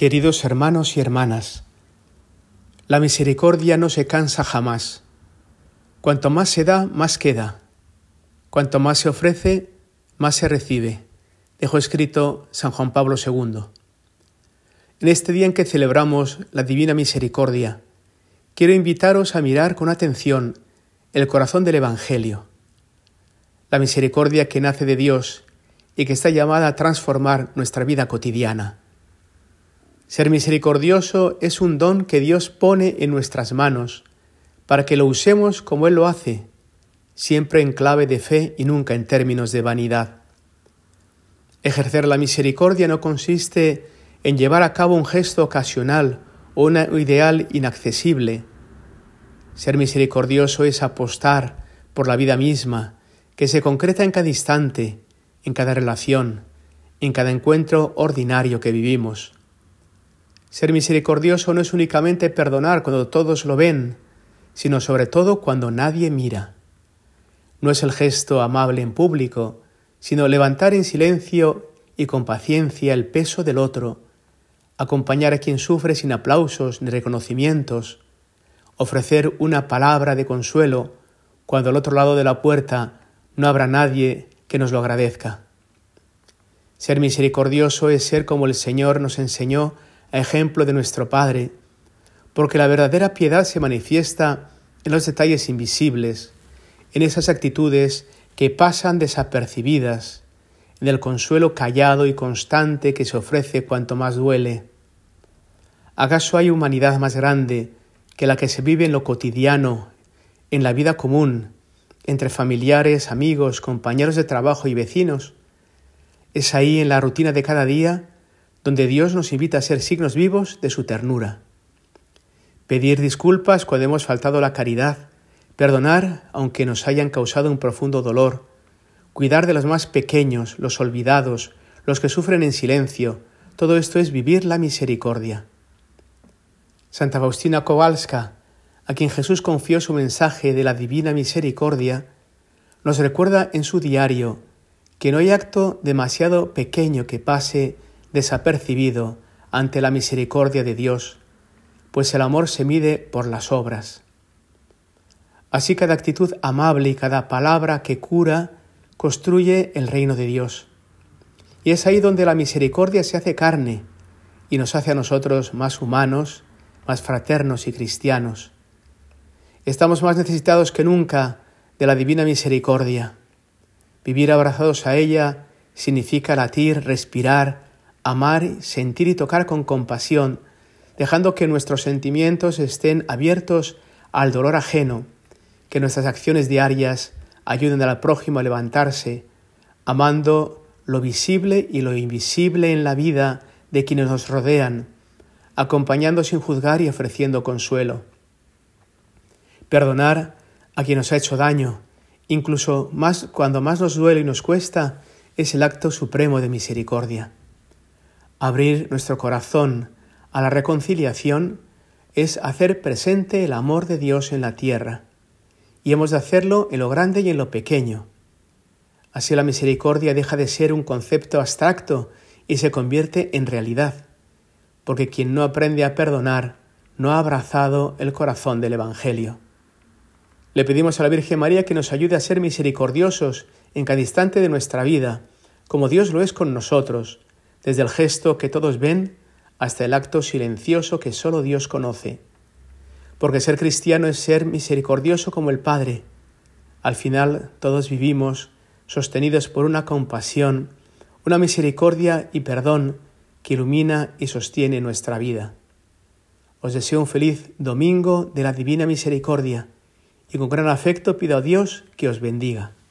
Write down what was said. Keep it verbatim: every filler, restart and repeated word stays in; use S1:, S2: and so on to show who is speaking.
S1: Queridos hermanos y hermanas, la misericordia no se cansa jamás. Cuanto más se da, más queda. Cuanto más se ofrece, más se recibe. Dejó escrito San Juan Pablo segundo. En este día en que celebramos la Divina Misericordia, quiero invitaros a mirar con atención el corazón del Evangelio. La misericordia que nace de Dios y que está llamada a transformar nuestra vida cotidiana. Ser misericordioso es un don que Dios pone en nuestras manos para que lo usemos como Él lo hace, siempre en clave de fe y nunca en términos de vanidad. Ejercer la misericordia no consiste en llevar a cabo un gesto ocasional o un ideal inaccesible. Ser misericordioso es apostar por la vida misma, que se concreta en cada instante, en cada relación, en cada encuentro ordinario que vivimos. Ser misericordioso no es únicamente perdonar cuando todos lo ven, sino sobre todo cuando nadie mira. No es el gesto amable en público, sino levantar en silencio y con paciencia el peso del otro, acompañar a quien sufre sin aplausos ni reconocimientos, ofrecer una palabra de consuelo cuando al otro lado de la puerta no habrá nadie que nos lo agradezca. Ser misericordioso es ser como el Señor nos enseñó a ejemplo de nuestro Padre, porque la verdadera piedad se manifiesta en los detalles invisibles, en esas actitudes que pasan desapercibidas, en el consuelo callado y constante que se ofrece cuanto más duele. ¿Acaso hay humanidad más grande que la que se vive en lo cotidiano, en la vida común, entre familiares, amigos, compañeros de trabajo y vecinos? Es ahí, en la rutina de cada día, donde Dios nos invita a ser signos vivos de su ternura. Pedir disculpas cuando hemos faltado la caridad, perdonar aunque nos hayan causado un profundo dolor, cuidar de los más pequeños, los olvidados, los que sufren en silencio, todo esto es vivir la misericordia. Santa Faustina Kowalska, a quien Jesús confió su mensaje de la divina misericordia, nos recuerda en su diario que no hay acto demasiado pequeño que pase desapercibido ante la misericordia de Dios, pues el amor se mide por las obras. Así cada actitud amable y cada palabra que cura construye el reino de Dios. Y es ahí donde la misericordia se hace carne y nos hace a nosotros más humanos, más fraternos y cristianos. Estamos más necesitados que nunca de la divina misericordia. Vivir abrazados a ella significa latir, respirar, amar, sentir y tocar con compasión, dejando que nuestros sentimientos estén abiertos al dolor ajeno, que nuestras acciones diarias ayuden al prójimo a levantarse, amando lo visible y lo invisible en la vida de quienes nos rodean, acompañando sin juzgar y ofreciendo consuelo. Perdonar a quien nos ha hecho daño, incluso más cuando más nos duele y nos cuesta, es el acto supremo de misericordia. Abrir nuestro corazón a la reconciliación es hacer presente el amor de Dios en la tierra, y hemos de hacerlo en lo grande y en lo pequeño. Así la misericordia deja de ser un concepto abstracto y se convierte en realidad, porque quien no aprende a perdonar no ha abrazado el corazón del Evangelio. Le pedimos a la Virgen María que nos ayude a ser misericordiosos en cada instante de nuestra vida, como Dios lo es con nosotros, desde el gesto que todos ven hasta el acto silencioso que solo Dios conoce. Porque ser cristiano es ser misericordioso como el Padre. Al final todos vivimos sostenidos por una compasión, una misericordia y perdón que ilumina y sostiene nuestra vida. Os deseo un feliz domingo de la Divina Misericordia y con gran afecto pido a Dios que os bendiga.